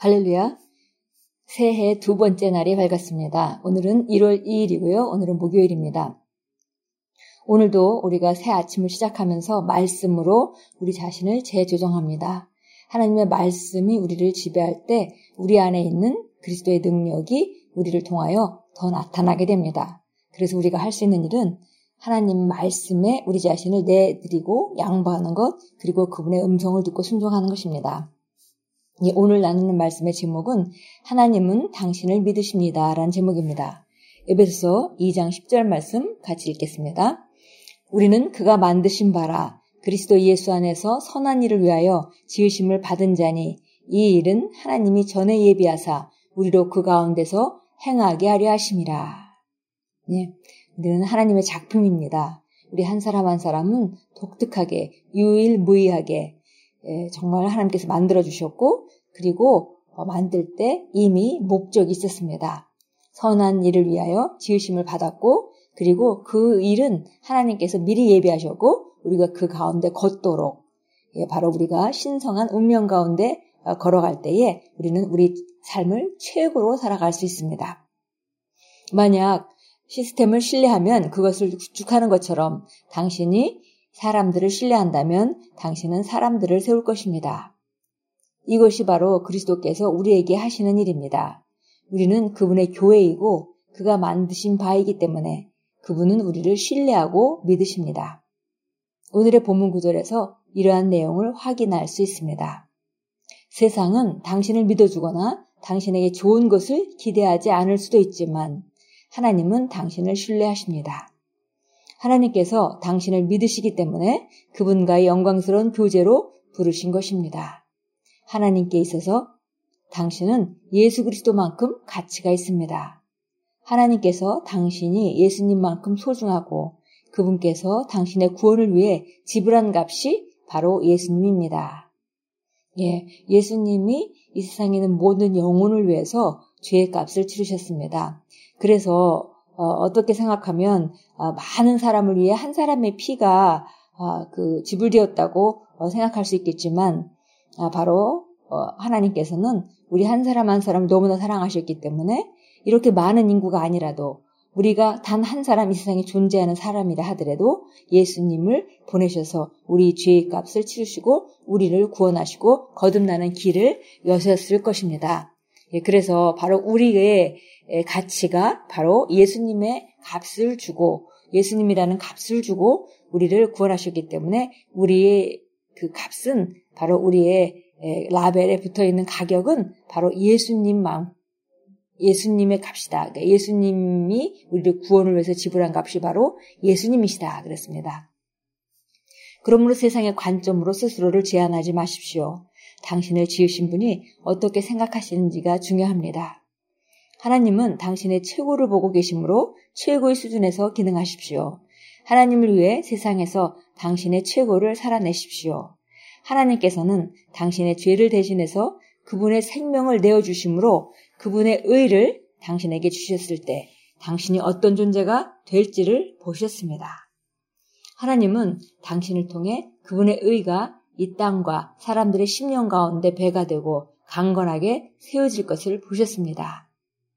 할렐루야. 새해 두 번째 날이 밝았습니다. 오늘은 1월 2일이고요. 오늘은 목요일입니다. 오늘도 우리가 새 아침을 시작하면서 말씀으로 우리 자신을 재조정합니다. 하나님의 말씀이 우리를 지배할 때 우리 안에 있는 그리스도의 능력이 우리를 통하여 더 나타나게 됩니다. 그래서 우리가 할 수 있는 일은 하나님 말씀에 우리 자신을 내드리고 양보하는 것, 그리고 그분의 음성을 듣고 순종하는 것입니다. 오늘 나누는 말씀의 제목은 하나님은 당신을 믿으십니다 라는 제목입니다. 에베소서 2장 10절 말씀 같이 읽겠습니다. 우리는 그가 만드신 바라 그리스도 예수 안에서 선한 일을 위하여 지으심을 받은 자니 이 일은 하나님이 전에 예비하사 우리로 그 가운데서 행하게 하려 하심이라. 우리는 하나님의 작품입니다. 우리 한 사람 한 사람은 독특하게 유일무이하게 정말 하나님께서 만들어주셨고, 그리고 만들 때 이미 목적이 있었습니다. 선한 일을 위하여 지으심을 받았고, 그리고 그 일은 하나님께서 미리 예비하셨고 우리가 그 가운데 걷도록, 바로 우리가 신성한 운명 가운데 걸어갈 때에 우리는 우리 삶을 최고로 살아갈 수 있습니다. 만약 시스템을 신뢰하면 그것을 구축하는 것처럼 당신이 사람들을 신뢰한다면 당신은 사람들을 세울 것입니다. 이것이 바로 그리스도께서 우리에게 하시는 일입니다. 우리는 그분의 교회이고 그가 만드신 바이기 때문에 그분은 우리를 신뢰하고 믿으십니다. 오늘의 본문 구절에서 이러한 내용을 확인할 수 있습니다. 세상은 당신을 믿어주거나 당신에게 좋은 것을 기대하지 않을 수도 있지만 하나님은 당신을 신뢰하십니다. 하나님께서 당신을 믿으시기 때문에 그분과의 영광스러운 교제로 부르신 것입니다. 하나님께 있어서 당신은 예수 그리스도만큼 가치가 있습니다. 하나님께서 당신이 예수님만큼 소중하고 그분께서 당신의 구원을 위해 지불한 값이 바로 예수님입니다. 예수님이 이 세상에 있는 모든 영혼을 위해서 죄의 값을 치르셨습니다. 그래서 어떻게 생각하면 많은 사람을 위해 한 사람의 피가 지불되었다고 생각할 수 있겠지만 바로 하나님께서는 우리 한 사람 한 사람을 너무나 사랑하셨기 때문에 이렇게 많은 인구가 아니라도 우리가 단 한 사람 이 세상에 존재하는 사람이라 하더라도 예수님을 보내셔서 우리 죄의 값을 치르시고 우리를 구원하시고 거듭나는 길을 여셨을 것입니다. 그래서 바로 우리의 가치가 바로 예수님의 값을 주고 예수님이라는 값을 주고 우리를 구원하셨기 때문에 우리의 그 값은 바로 우리의 라벨에 붙어있는 가격은 바로 예수님의 값이다. 그러니까 예수님이 우리를 구원을 위해서 지불한 값이 바로 예수님이시다 그랬습니다. 그러므로 세상의 관점으로 스스로를 제한하지 마십시오. 당신을 지으신 분이 어떻게 생각하시는지가 중요합니다. 하나님은 당신의 최고를 보고 계시므로 최고의 수준에서 기능하십시오. 하나님을 위해 세상에서 당신의 최고를 살아내십시오. 하나님께서는 당신의 죄를 대신해서 그분의 생명을 내어주심으로 그분의 의를 당신에게 주셨을 때 당신이 어떤 존재가 될지를 보셨습니다. 하나님은 당신을 통해 그분의 의가 이 땅과 사람들의 심령 가운데 배가 되고 강건하게 세워질 것을 보셨습니다.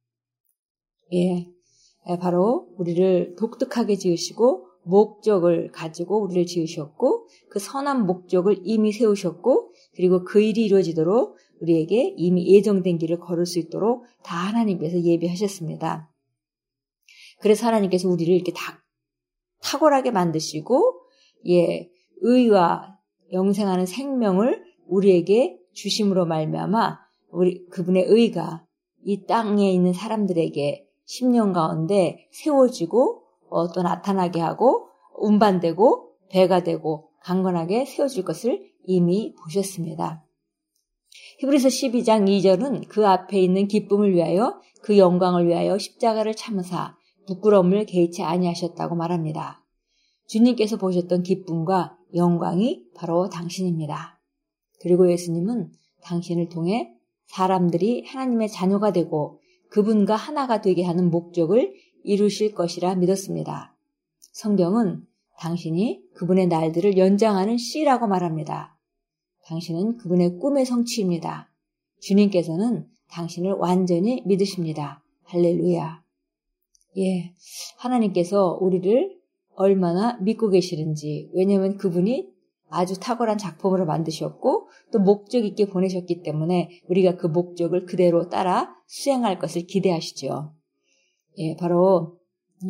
바로 우리를 독특하게 지으시고 목적을 가지고 우리를 지으셨고 그 선한 목적을 이미 세우셨고 그리고 그 일이 이루어지도록 우리에게 이미 예정된 길을 걸을 수 있도록 다 하나님께서 예비하셨습니다. 그래서 하나님께서 우리를 이렇게 다 탁월하게 만드시고 의와 영생하는 생명을 우리에게 주심으로 말미암아 그분의 의가 이 땅에 있는 사람들에게 10년 가운데 세워지고 또 나타나게 하고 운반되고 배가 되고 강건하게 세워질 것을 이미 보셨습니다. 히브리서 12장 2절은 그 앞에 있는 기쁨을 위하여 그 영광을 위하여 십자가를 참으사 부끄러움을 개의치 아니하셨다고 말합니다. 주님께서 보셨던 기쁨과 영광이 바로 당신입니다. 그리고 예수님은 당신을 통해 사람들이 하나님의 자녀가 되고 그분과 하나가 되게 하는 목적을 이루실 것이라 믿었습니다. 성경은 당신이 그분의 날들을 연장하는 씨라고 말합니다. 당신은 그분의 꿈의 성취입니다. 주님께서는 당신을 완전히 믿으십니다. 할렐루야. 예, 하나님께서 우리를 얼마나 믿고 계시는지, 왜냐하면 그분이 아주 탁월한 작품으로 만드셨고 또 목적 있게 보내셨기 때문에 우리가 그 목적을 그대로 따라 수행할 것을 기대하시죠. 예, 바로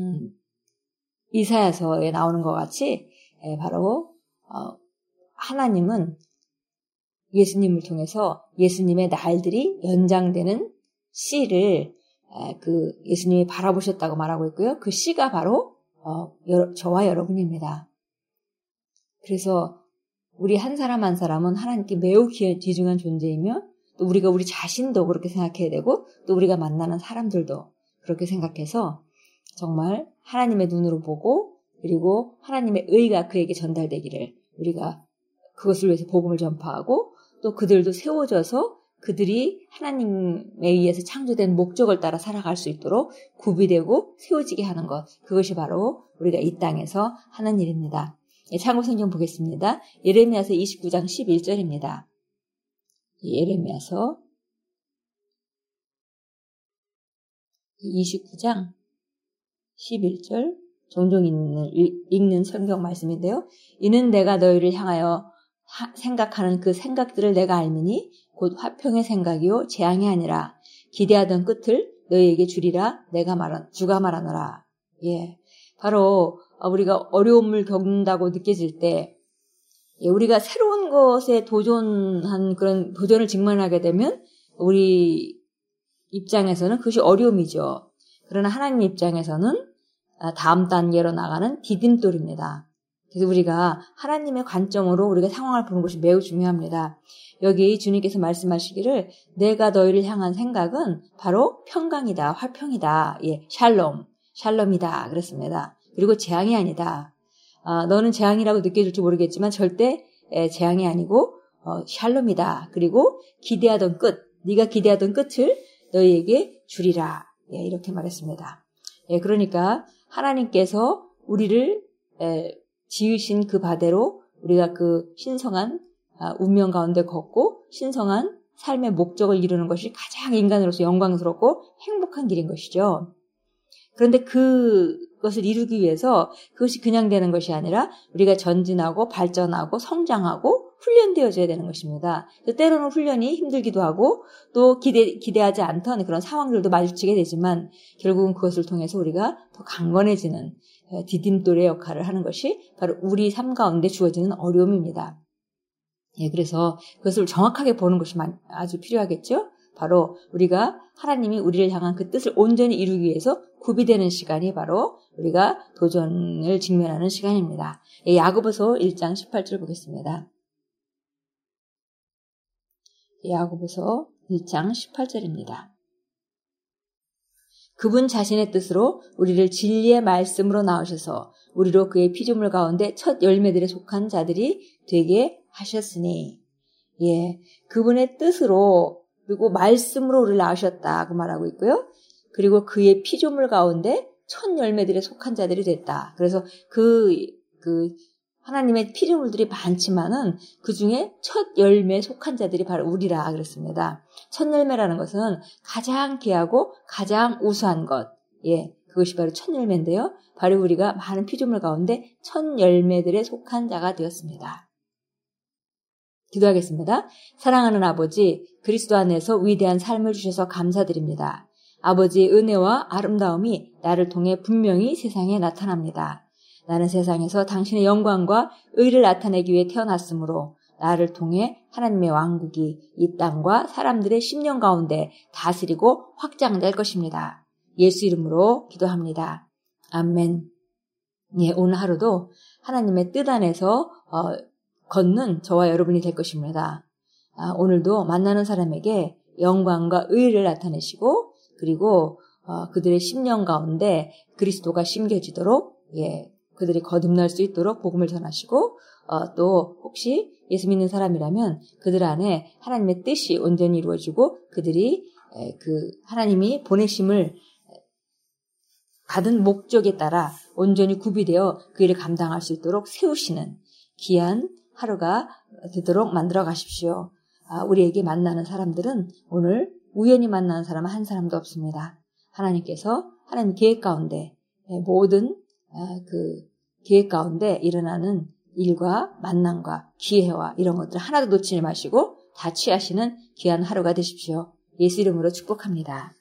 이사야서에 나오는 것 같이 바로 하나님은 예수님을 통해서 예수님의 날들이 연장되는 씨를 그 예수님이 바라보셨다고 말하고 있고요. 그 씨가 바로 저와 여러분입니다. 그래서 우리 한 사람 한 사람은 하나님께 매우 귀중한 존재이며 또 우리가 우리 자신도 그렇게 생각해야 되고 또 우리가 만나는 사람들도 그렇게 생각해서 정말 하나님의 눈으로 보고 그리고 하나님의 의가 그에게 전달되기를 우리가 그것을 위해서 복음을 전파하고 또 그들도 세워져서 그들이 하나님에 의해서 창조된 목적을 따라 살아갈 수 있도록 구비되고 세워지게 하는 것, 그것이 바로 우리가 이 땅에서 하는 일입니다. 참고 성경 보겠습니다. 예레미야서 29장 11절입니다. 예레미야서 29장 11절 종종 읽는 성경 말씀인데요. 이는 내가 너희를 향하여 생각하는 그 생각들을 내가 알미니 곧 화평의 생각이요 재앙이 아니라 기대하던 끝을 너희에게 주리라 주가 말하노라. 예, 바로 우리가 어려움을 겪는다고 느껴질 때 우리가 새로운 것에 도전한 그런 도전을 직면하게 되면 우리 입장에서는 그것이 어려움이죠. 그러나 하나님 입장에서는 다음 단계로 나가는 디딤돌입니다. 그래서 우리가 하나님의 관점으로 우리가 상황을 보는 것이 매우 중요합니다. 여기 주님께서 말씀하시기를 내가 너희를 향한 생각은 바로 평강이다, 화평이다, 예, 샬롬이다 그랬습니다. 그리고 재앙이 아니다. 너는 재앙이라고 느껴질지 모르겠지만 절대 재앙이 아니고 샬롬이다. 그리고 네가 기대하던 끝을 너희에게 주리라. 예, 이렇게 말했습니다. 예, 그러니까 하나님께서 우리를 지으신 그 바대로 우리가 그 신성한 운명 가운데 걷고 신성한 삶의 목적을 이루는 것이 가장 인간으로서 영광스럽고 행복한 길인 것이죠. 그런데 그것을 이루기 위해서 그것이 그냥 되는 것이 아니라 우리가 전진하고 발전하고 성장하고 훈련되어져야 되는 것입니다. 때로는 훈련이 힘들기도 하고 또 기대하지 않던 그런 상황들도 마주치게 되지만 결국은 그것을 통해서 우리가 더 강건해지는 디딤돌의 역할을 하는 것이 바로 우리 삶 가운데 주어지는 어려움입니다. 예, 그래서 그것을 정확하게 보는 것이 아주 필요하겠죠? 바로 우리가 하나님이 우리를 향한 그 뜻을 온전히 이루기 위해서 구비되는 시간이 바로 우리가 도전을 직면하는 시간입니다. 예, 야고보서 1장 18절 보겠습니다. 야고보서 1장 18절입니다. 그분 자신의 뜻으로 우리를 진리의 말씀으로 나오셔서 우리로 그의 피조물 가운데 첫 열매들에 속한 자들이 되게 하셨으니, 예, 그분의 뜻으로 그리고 말씀으로 우리를 낳으셨다고 말하고 있고요. 그리고 그의 피조물 가운데 첫 열매들에 속한 자들이 됐다. 그래서 하나님의 피조물들이 많지만은 그 중에 첫 열매에 속한 자들이 바로 우리라 그랬습니다. 첫 열매라는 것은 가장 귀하고 가장 우수한 것. 예, 그것이 바로 첫 열매인데요. 바로 우리가 많은 피조물 가운데 첫 열매들에 속한 자가 되었습니다. 기도하겠습니다. 사랑하는 아버지, 그리스도 안에서 위대한 삶을 주셔서 감사드립니다. 아버지의 은혜와 아름다움이 나를 통해 분명히 세상에 나타납니다. 나는 세상에서 당신의 영광과 의를 나타내기 위해 태어났으므로 나를 통해 하나님의 왕국이 이 땅과 사람들의 심령 가운데 다스리고 확장될 것입니다. 예수 이름으로 기도합니다. 아멘. 예, 오늘 하루도 하나님의 뜻 안에서 걷는 저와 여러분이 될 것입니다. 오늘도 만나는 사람에게 영광과 의를 나타내시고 그리고 그들의 심령 가운데 그리스도가 심겨지도록 예, 그들이 거듭날 수 있도록 복음을 전하시고 또 혹시 예수 믿는 사람이라면 그들 안에 하나님의 뜻이 온전히 이루어지고 그들이 그 하나님이 보내심을 받은 목적에 따라 온전히 구비되어 그 일을 감당할 수 있도록 세우시는 귀한 하루가 되도록 만들어 가십시오. 우리에게 만나는 사람들은 오늘 우연히 만나는 사람은 한 사람도 없습니다. 하나님께서 하나님 계획 가운데 모든 그 계획 가운데 일어나는 일과 만남과 기회와 이런 것들 하나도 놓치지 마시고 다 취하시는 귀한 하루가 되십시오. 예수 이름으로 축복합니다.